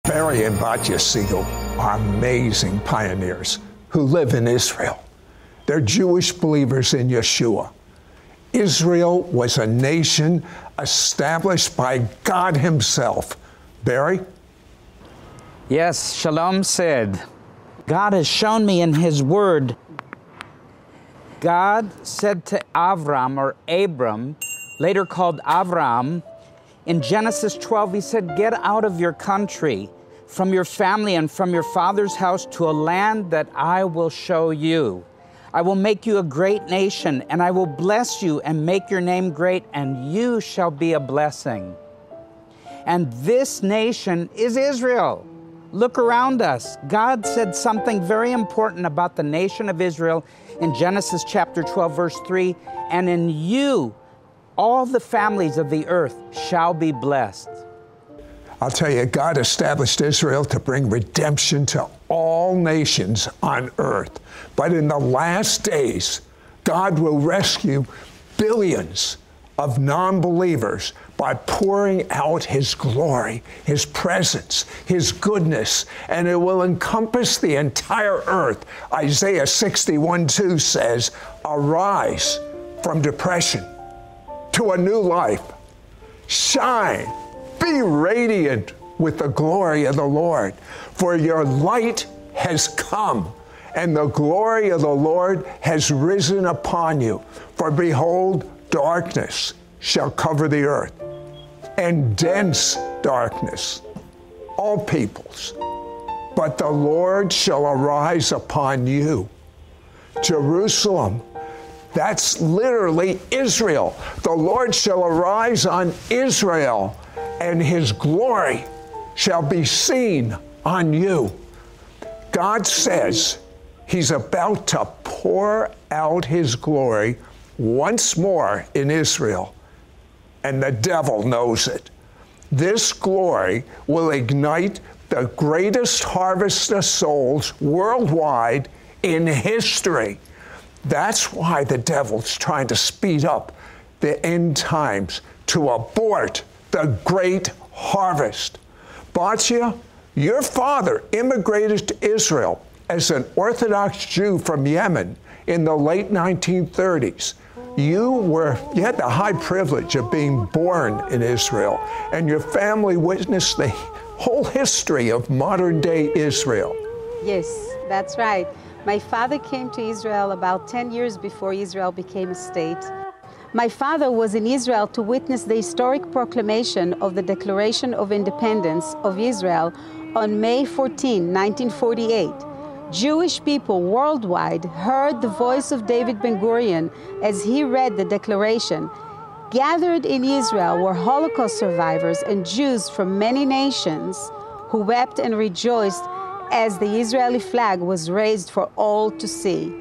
Barry and Batya Siegel are amazing pioneers who live in Israel. They're Jewish believers in Yeshua. Israel was a nation established by God himself. Barry? Yes, Shalom said, God has shown me in his word. God said to Avram, or Abram, later called Avram, in Genesis 12, he said, get out of your country, from your family and from your father's house to a land that I will show you. I will make you a great nation, and I will bless you and make your name great, and you shall be a blessing. And this nation is Israel. Look around us. God said something very important about the nation of Israel in Genesis chapter 12, verse 3, and in you, all the families of the earth shall be blessed. I'll tell you, God established Israel to bring redemption to all nations on earth. But in the last days, God will rescue billions of non-believers by pouring out his glory, his presence, his goodness, and it will encompass the entire earth. Isaiah 61:2 says, arise from depression to a new life. Shine, be radiant with the glory of the Lord, for your light has come, and the glory of the Lord has risen upon you. For behold, darkness shall cover the earth, and dense darkness all peoples. But the Lord shall arise upon you. Jerusalem, that's literally Israel. The Lord shall arise on Israel, and his glory shall be seen on you. God says he's about to pour out his glory once more in Israel, and the devil knows it. This glory will ignite the greatest harvest of souls worldwide in history. That's why the devil's trying to speed up the end times to abort the great harvest. Batya, your father immigrated to Israel as an Orthodox Jew from Yemen in the late 1930s. You had the high privilege of being born in Israel, and your family witnessed the whole history of modern-day Israel. Yes, that's right. My father came to Israel about 10 years before Israel became a state. My father was in Israel to witness the historic proclamation of the Declaration of Independence of Israel on May 14, 1948. Jewish people worldwide heard the voice of David Ben-Gurion as he read the declaration. Gathered in Israel were Holocaust survivors and Jews from many nations who wept and rejoiced as the Israeli flag was raised for all to see.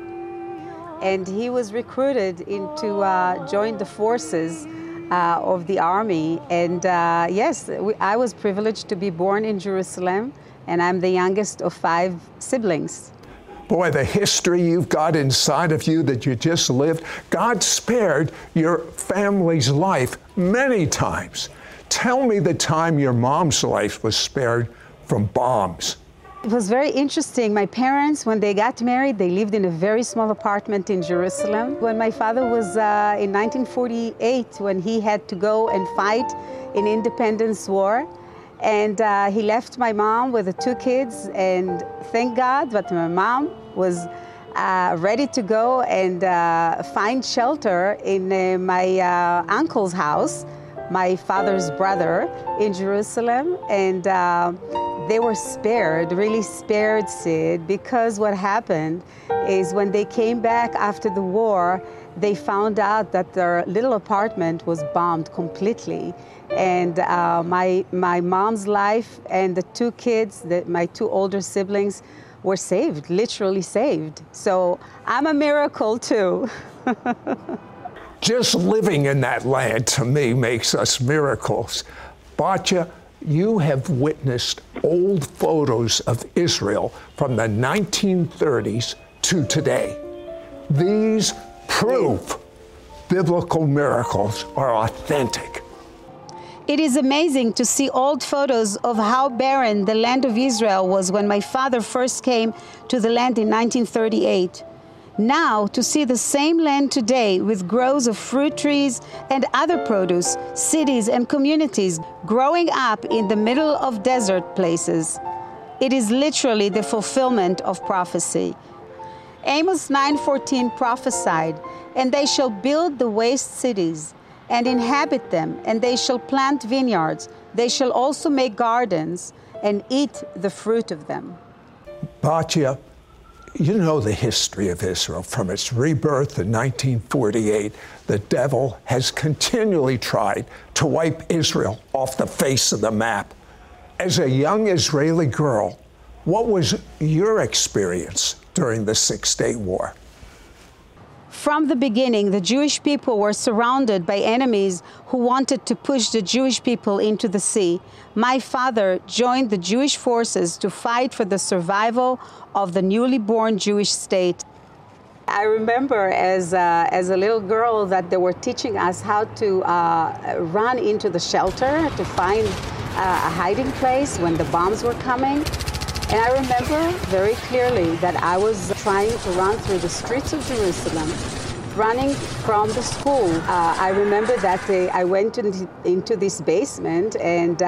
And he was recruited to join the forces of the army. And yes, I was privileged to be born in Jerusalem, and I'm the youngest of 5 siblings. Boy, the history you've got inside of you that you just lived, God spared your family's life many times. Tell me the time your mom's life was spared from bombs. It was very interesting. My parents, when they got married, they lived in a very small apartment in Jerusalem. When my father was in 1948, when he had to go and fight in Independence War, and he left my mom with the 2 kids, and thank God that my mom was ready to go and find shelter in my uncle's house, my father's brother, in Jerusalem. And they were spared, really spared, Sid, because what happened is when they came back after the war, they found out that their little apartment was bombed completely. And my mom's life and the 2 kids, my 2 older siblings, were saved, literally saved. So I'm a miracle too. Just living in that land, to me, makes us miracles. Batya, you have witnessed old photos of Israel from the 1930s to today. These prove biblical miracles are authentic. It is amazing to see old photos of how barren the land of Israel was when my father first came to the land in 1938. Now, to see the same land today with groves of fruit trees and other produce, cities and communities growing up in the middle of desert places. It is literally the fulfillment of prophecy. Amos 9:14 prophesied, "And they shall build the waste cities, and inhabit them, and they shall plant vineyards. They shall also make gardens, and eat the fruit of them." Batya, you know the history of Israel. From its rebirth in 1948, the devil has continually tried to wipe Israel off the face of the map. As a young Israeli girl, what was your experience during the Six-Day War? From the beginning, the Jewish people were surrounded by enemies who wanted to push the Jewish people into the sea. My father joined the Jewish forces to fight for the survival of the newly born Jewish state. I remember as a little girl that they were teaching us how to run into the shelter to find a hiding place when the bombs were coming. And I remember very clearly that I was trying to run through the streets of Jerusalem, running from the school. I remember that day I went into this basement, and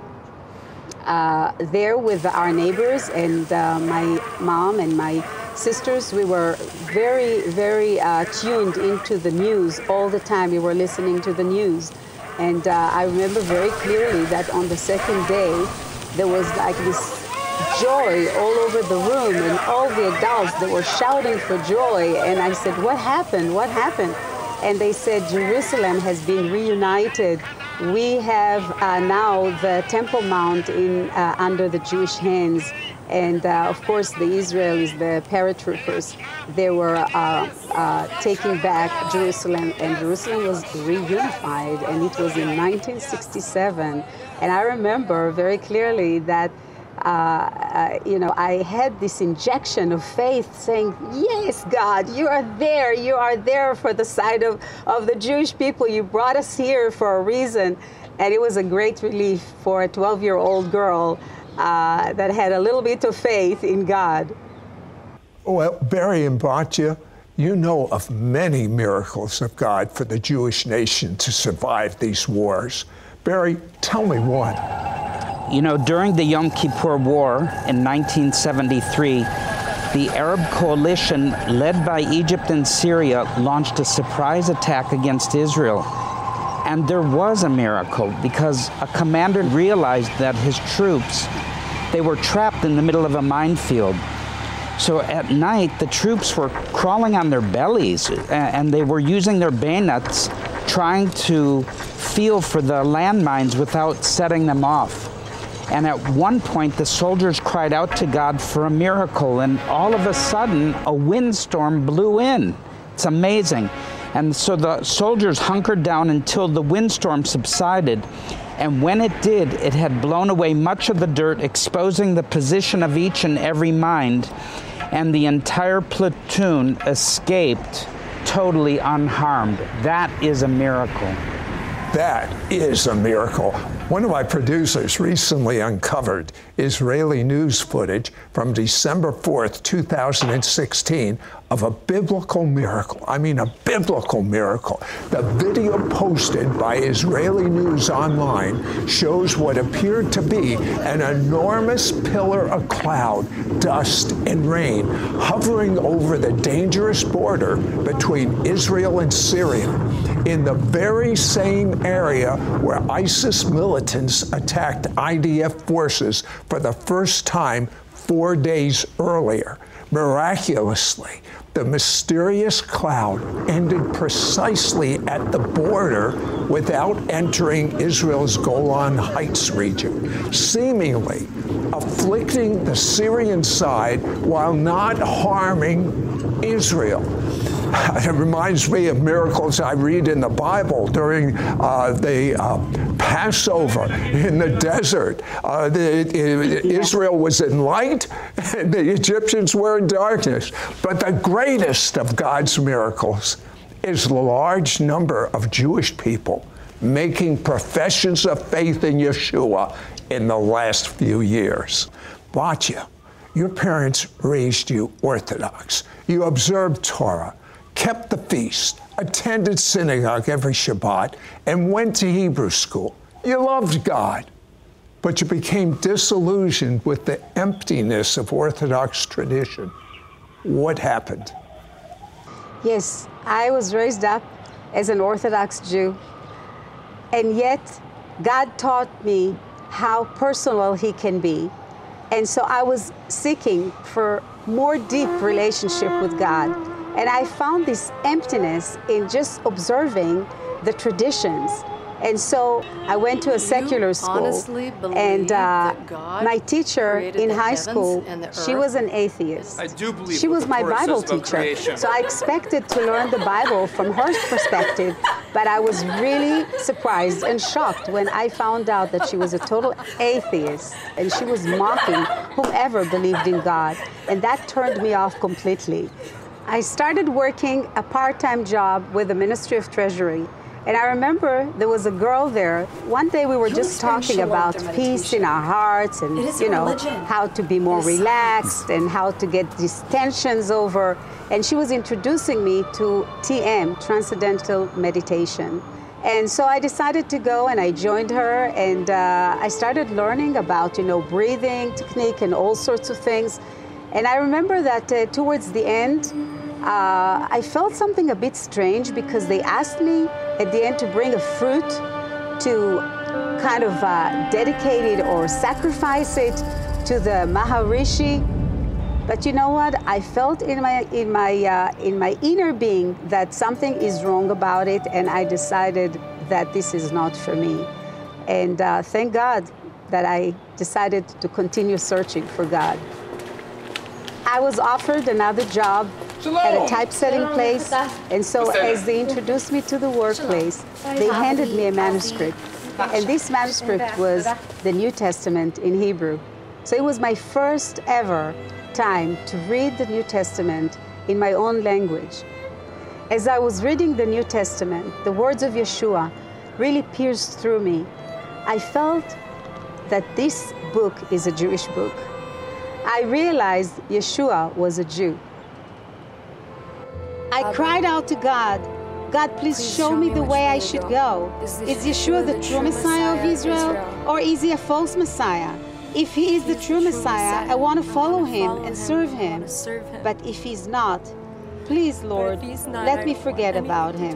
there with our neighbors and my mom and my sisters, we were very, very tuned into the news all the time. We were listening to the news. And I remember very clearly that on the second day, there was like this joy all over the room, and all the adults, they were shouting for joy. And I said, "What happened? What happened?" And they said, "Jerusalem has been reunited. We have now the Temple Mount under the Jewish hands." And of course, the Israelis, the paratroopers, they were taking back Jerusalem, and Jerusalem was reunified, and it was in 1967. And I remember very clearly that I had this injection of faith saying, "Yes, God, you are there. You are there for the side of the Jewish people. You brought us here for a reason." And it was a great relief for a 12-year-old girl that had a little bit of faith in God. Well, Barry and Batya, you know of many miracles of God for the Jewish nation to survive these wars. Barry, tell me one. You know, during the Yom Kippur War in 1973, the Arab coalition led by Egypt and Syria launched a surprise attack against Israel. And there was a miracle because a commander realized that his troops, they were trapped in the middle of a minefield. So at night, the troops were crawling on their bellies and they were using their bayonets trying to feel for the landmines without setting them off. And at one point, the soldiers cried out to God for a miracle, and all of a sudden, a windstorm blew in. It's amazing. And so the soldiers hunkered down until the windstorm subsided. And when it did, it had blown away much of the dirt, exposing the position of each and every mine. And the entire platoon escaped totally unharmed. That is a miracle. That is a miracle. One of my producers recently uncovered Israeli news footage from December 4th, 2016 of a biblical miracle. I mean, a biblical miracle. The video posted by Israeli News Online shows what appeared to be an enormous pillar of cloud, dust, and rain hovering over the dangerous border between Israel and Syria, in the very same area where ISIS militants attacked IDF forces for the first time 4 days earlier. Miraculously, the mysterious cloud ended precisely at the border without entering Israel's Golan Heights region, seemingly afflicting the Syrian side while not harming Israel. It reminds me of miracles I read in the Bible during the Passover in the desert. Israel was in light and the Egyptians were in darkness. But the greatest of God's miracles is the large number of Jewish people making professions of faith in Yeshua in the last few years. Batya, your parents raised you Orthodox. You observed Torah, kept the feast, attended synagogue every Shabbat, and went to Hebrew school. You loved God, but you became disillusioned with the emptiness of Orthodox tradition. What happened? Yes, I was raised up as an Orthodox Jew, and yet God taught me how personal He can be. And so I was seeking for more deep relationship with God. And I found this emptiness in just observing the traditions. And so I went to a secular school, and my teacher in high school, she was an atheist. I do believe she was my Torah Bible says about teacher. creation. So I expected to learn the Bible from her perspective, but I was really surprised and shocked when I found out that she was a total atheist, and she was mocking whomever believed in God. And that turned me off completely. I started working a part-time job with the Ministry of Treasury. And I remember there was a girl there. One day we were just talking about peace in our hearts and, you know, how to be more relaxed and how to get these tensions over. And she was introducing me to TM, Transcendental Meditation. And so I decided to go, and I joined her, and I started learning about, you know, breathing technique and all sorts of things. And I remember that towards the end, I felt something a bit strange, because they asked me at the end to bring a fruit to kind of dedicate it or sacrifice it to the Maharishi. But you know what? I felt in my inner being that something is wrong about it, and I decided that this is not for me. And thank God that I decided to continue searching for God. I was offered another job at a typesetting place, and so as they introduced me to the workplace, they handed me a manuscript. And this manuscript was the New Testament in Hebrew. So it was my first ever time to read the New Testament in my own language. As I was reading the New Testament, the words of Yeshua really pierced through me. I felt that this book is a Jewish book. I realized Yeshua was a Jew. I cried out to God, God, please show me the way I should go. Is Yeshua the true Messiah of Israel, or is he a false Messiah? If he is the true Messiah, I want to follow him and serve him. But if he's not, please, Lord, let me forget about him.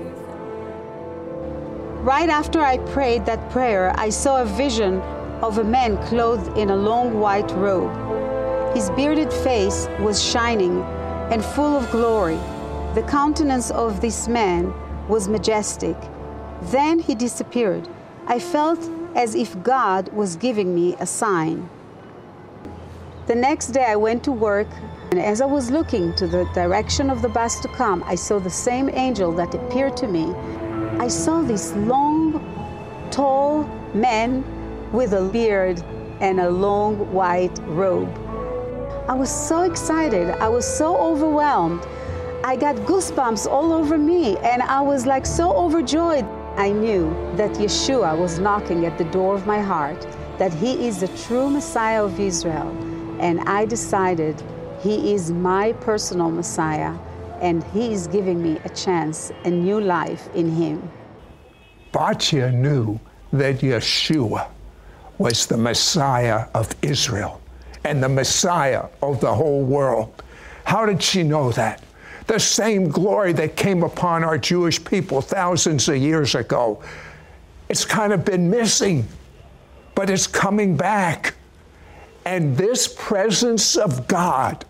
Right after I prayed that prayer, I saw a vision of a man clothed in a long white robe. His bearded face was shining and full of glory. The countenance of this man was majestic. Then he disappeared. I felt as if God was giving me a sign. The next day I went to work, and as I was looking to the direction of the bus to come, I saw the same angel that appeared to me. I saw this long, tall man with a beard and a long white robe. I was so excited. I was so overwhelmed. I got goosebumps all over me, and I was like so overjoyed. I knew that Yeshua was knocking at the door of my heart, that he is the true Messiah of Israel. And I decided he is my personal Messiah, and he is giving me a chance, a new life in him. Batya knew that Yeshua was the Messiah of Israel and the Messiah of the whole world. How did she know that? The same glory that came upon our Jewish people thousands of years ago. It's kind of been missing, but it's coming back. And this presence of God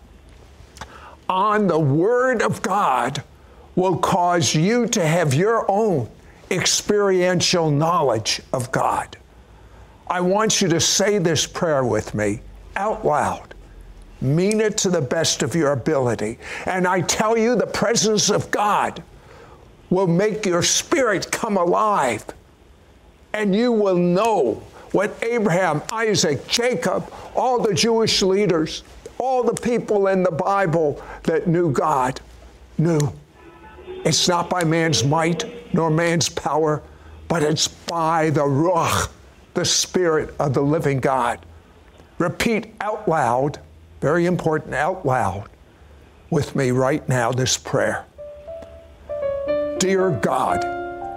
on the Word of God will cause you to have your own experiential knowledge of God. I want you to say this prayer with me out loud. Mean it to the best of your ability. And I tell you, the presence of God will make your spirit come alive. And you will know what Abraham, Isaac, Jacob, all the Jewish leaders, all the people in the Bible that knew God knew. It's not by man's might nor man's power, but it's by the Ruach, the Spirit of the living God. Repeat out loud, very important, out loud with me right now this prayer. Dear God,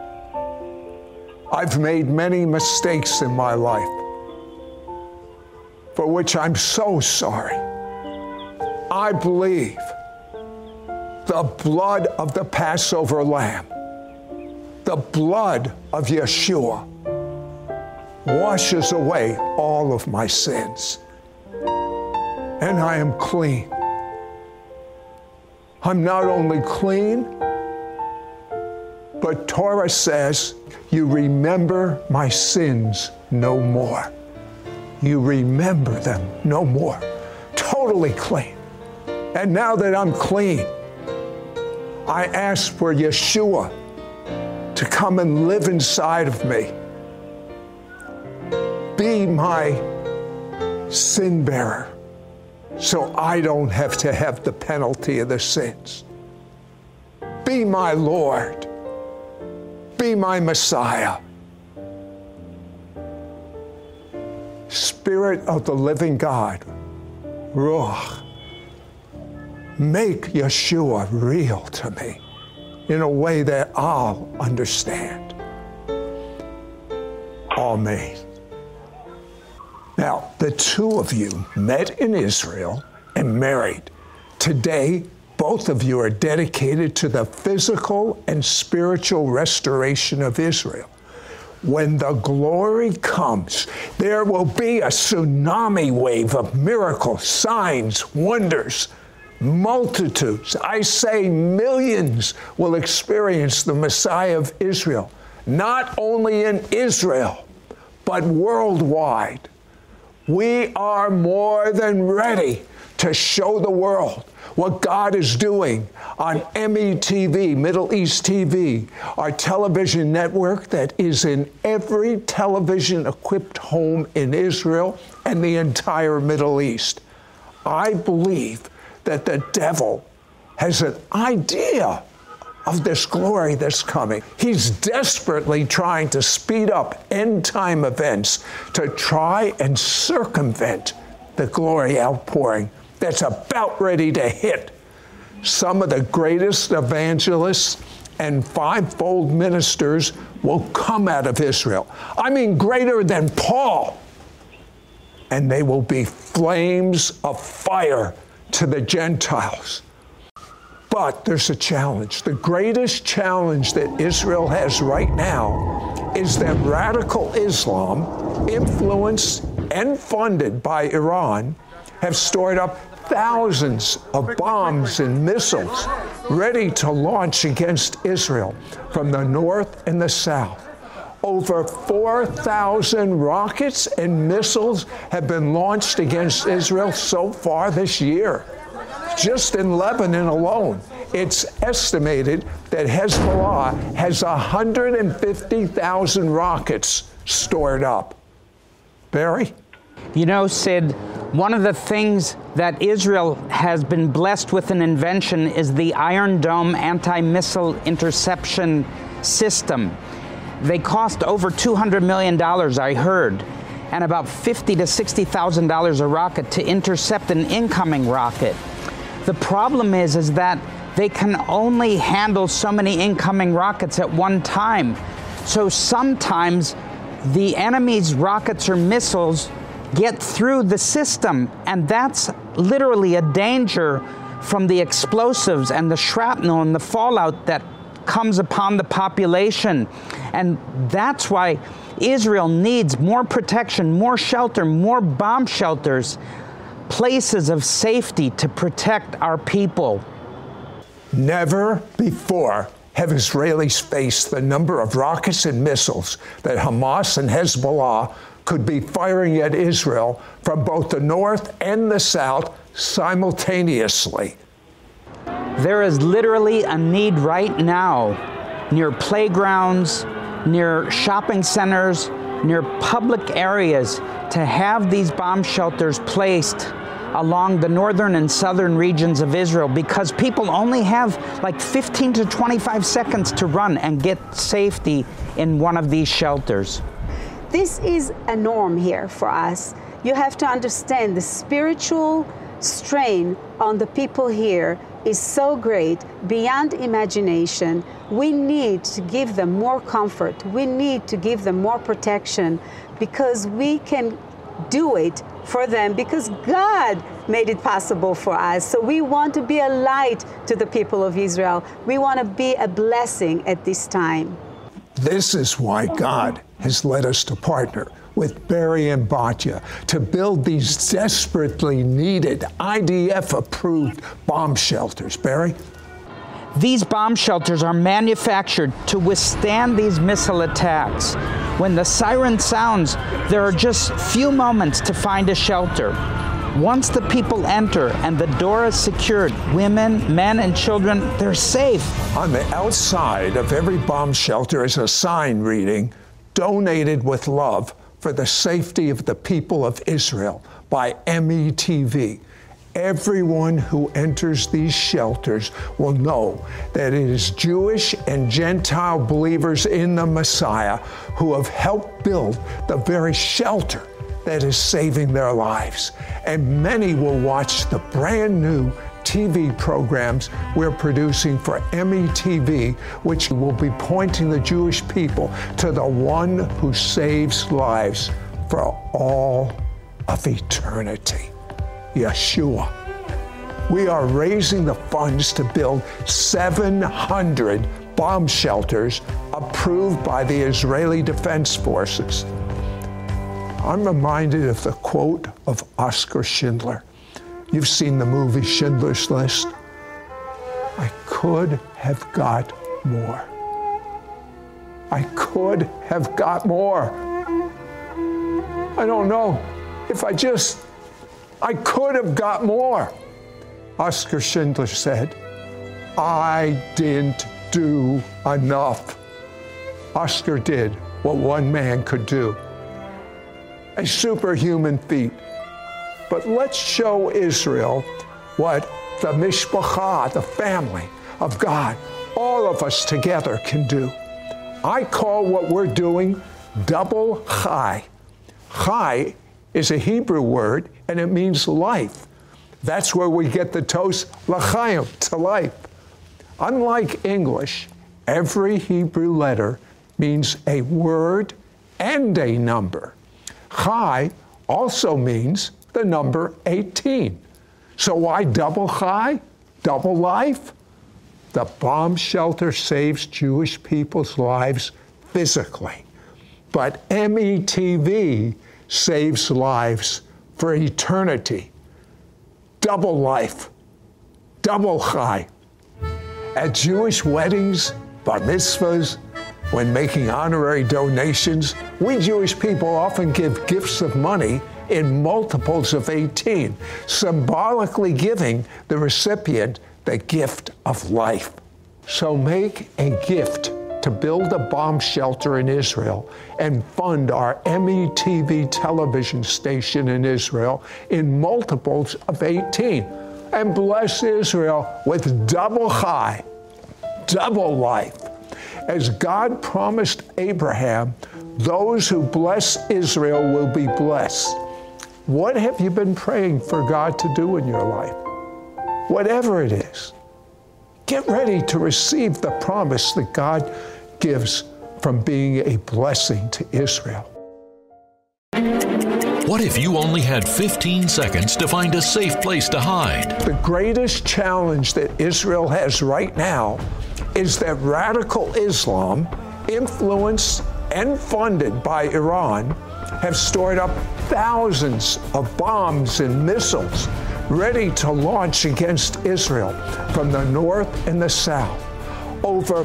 I've made many mistakes in my life, for which I'm so sorry. I believe the blood of the Passover lamb, the blood of Yeshua, washes away all of my sins. And I am clean. I'm not only clean, but Torah says, you remember my sins no more. You remember them no more. Totally clean. And now that I'm clean, I ask for Yeshua to come and live inside of me. Be my sin bearer so I don't have to have the penalty of the sins. Be my Lord. Be my Messiah. Spirit of the living God, Ruach, make Yeshua real to me in a way that I'll understand. Amen. Now, the two of you met in Israel and married. Today, both of you are dedicated to the physical and spiritual restoration of Israel. When the glory comes, there will be a tsunami wave of miracles, signs, wonders. Multitudes, I say millions, will experience the Messiah of Israel, not only in Israel, but worldwide. We are more than ready to show the world what God is doing on METV, Middle East TV, our television network that is in every television-equipped home in Israel and the entire Middle East. I believe that the devil has an idea of this glory that's coming. He's desperately trying to speed up end-time events to try and circumvent the glory outpouring that's about ready to hit. Some of the greatest evangelists and fivefold ministers will come out of Israel. I mean, greater than Paul. And they will be flames of fire to the Gentiles. But there's a challenge. The greatest challenge that Israel has right now is that radical Islam, influenced and funded by Iran, have stored up thousands of bombs and missiles ready to launch against Israel from the north and the south. Over 4,000 rockets and missiles have been launched against Israel so far this year. Just in Lebanon alone, it's estimated that Hezbollah has 150,000 rockets stored up. Barry? You know, Sid, one of the things that Israel has been blessed with an invention is the Iron Dome anti-missile interception system. They cost over $200 million, I heard, and about $50,000 to $60,000 a rocket to intercept an incoming rocket. The problem is that they can only handle so many incoming rockets at one time. So sometimes the enemy's rockets or missiles get through the system, and that's literally a danger from the explosives and the shrapnel and the fallout that comes upon the population. And that's why Israel needs more protection, more shelter, more bomb shelters, places of safety to protect our people. Never before have Israelis faced the number of rockets and missiles that Hamas and Hezbollah could be firing at Israel from both the north and the south simultaneously. There is literally a need right now near playgrounds, near shopping centers, near public areas to have these bomb shelters placed along the northern and southern regions of Israel because people only have like 15 to 25 seconds to run and get safety in one of these shelters. This is a norm here for us. You have to understand the spiritual strain on the people here is so great, beyond imagination. We need to give them more comfort. We need to give them more protection because we can do it for them because God made it possible for us. So we want to be a light to the people of Israel. We want to be a blessing at this time. This is why God has led us to partner with Barry and Batya to build these desperately needed IDF-approved bomb shelters. Barry? These bomb shelters are manufactured to withstand these missile attacks. When the siren sounds, there are just few moments to find a shelter. Once the people enter and the door is secured, women, men, and children, they're safe. On the outside of every bomb shelter is a sign reading, "Donated with love for the safety of the people of Israel" by METV. Everyone who enters these shelters will know that it is Jewish and Gentile believers in the Messiah who have helped build the very shelter that is saving their lives. And many will watch the brand new TV programs we're producing for METV, which will be pointing the Jewish people to the one who saves lives for all of eternity, Yeshua. We are raising the funds to build 700 bomb shelters approved by the Israeli Defense Forces. I'm reminded of the quote of Oskar Schindler. You've seen the movie Schindler's List. I could have got more. I could have got more. I don't know if I could have got more. Oskar Schindler said, I didn't do enough. Oskar did what one man could do. A superhuman feat. But let's show Israel what the mishpacha, the family of God, all of us together can do. I call what we're doing double chai. Chai is a Hebrew word, and it means life. That's where we get the toast, l'chaim, to life. Unlike English, every Hebrew letter means a word and a number. Chai also means the number 18. So why double chai? Double life? The bomb shelter saves Jewish people's lives physically, but METV saves lives for eternity. Double life, double chai. At Jewish weddings, bar mitzvahs, when making honorary donations, we Jewish people often give gifts of money in multiples of 18, symbolically giving the recipient the gift of life. So make a gift to build a bomb shelter in Israel and fund our METV television station in Israel in multiples of 18. And bless Israel with double chai, double life. As God promised Abraham, those who bless Israel will be blessed. What have you been praying for God to do in your life? Whatever it is, get ready to receive the promise that God gives from being a blessing to Israel. What if you only had 15 seconds to find a safe place to hide? The greatest challenge that Israel has right now is that radical Islam, influenced and funded by Iran, have stored up thousands of bombs and missiles ready to launch against Israel from the north and the south. Over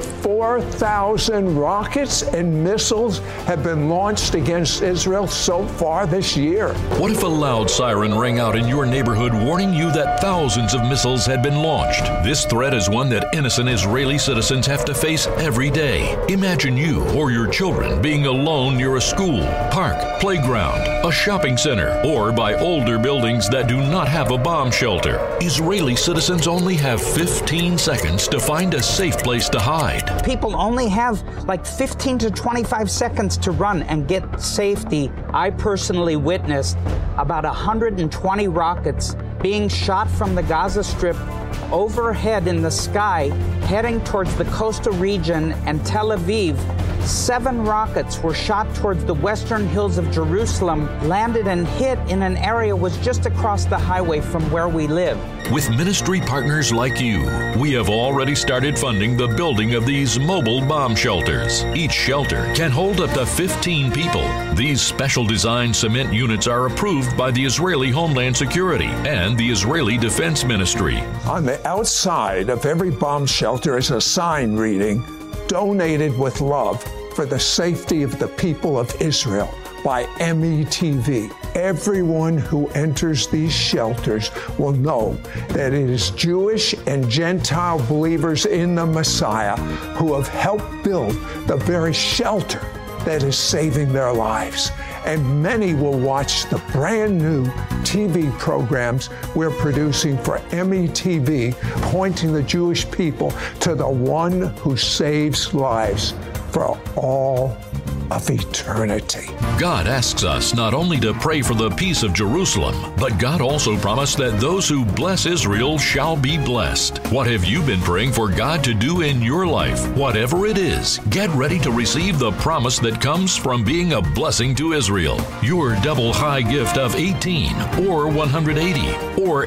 4,000 rockets and missiles have been launched against Israel so far this year. What if a loud siren rang out in your neighborhood warning you that thousands of missiles had been launched? This threat is one that innocent Israeli citizens have to face every day. Imagine you or your children being alone near a school, park, playground, a shopping center, or by older buildings that do not have a bomb shelter. Israeli citizens only have 15 seconds to find a safe place to hide. People only have like 15 to 25 seconds to run and get safety. I personally witnessed about 120 rockets being shot from the Gaza Strip overhead in the sky, heading towards the coastal region and Tel Aviv. 7 rockets were shot towards the western hills of Jerusalem, landed and hit in an area was just across the highway from where we live. With ministry partners like you, we have already started funding the building of these mobile bomb shelters. Each shelter can hold up to 15 people. These special designed cement units are approved by the Israeli Homeland Security and the Israeli Defense Ministry. On the outside of every bomb shelter is a sign reading, "Donated with love for the safety of the people of Israel," by METV. Everyone who enters these shelters will know that it is Jewish and Gentile believers in the Messiah who have helped build the very shelter that is saving their lives. And many will watch the brand new TV programs we're producing for METV, pointing the Jewish people to the one who saves lives for all of eternity. God asks us not only to pray for the peace of Jerusalem, but God also promised that those who bless Israel shall be blessed. What have you been praying for God to do in your life? Whatever it is, get ready to receive the promise that comes from being a blessing to Israel. Your double high gift of $18 or $180 or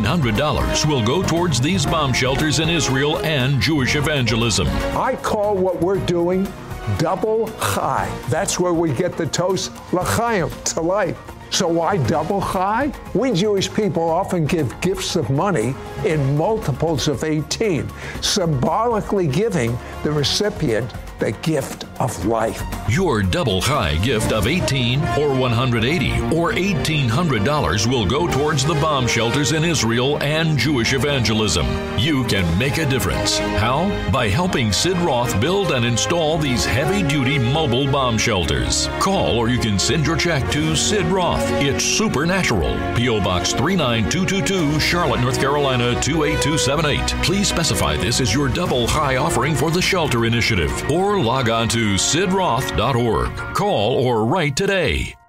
$1,800 will go towards these bomb shelters in Israel and Jewish evangelism. I call what we're doing double high. That's where we get the toast, l'chaim, to life. So why double high? We Jewish people often give gifts of money in multiples of 18, symbolically giving the recipient the gift of life. Your double high gift of $18 or $180 or $1,800 will go towards the bomb shelters in Israel and Jewish evangelism. You can make a difference. How? By helping Sid Roth build and install these heavy-duty mobile bomb shelters. Call or you can send your check to Sid Roth. It's supernatural. P.O. Box 39222, Charlotte, North Carolina 28278. Please specify this as your double high offering for the Shelter Initiative, or log on to sidroth.org. Call or write today.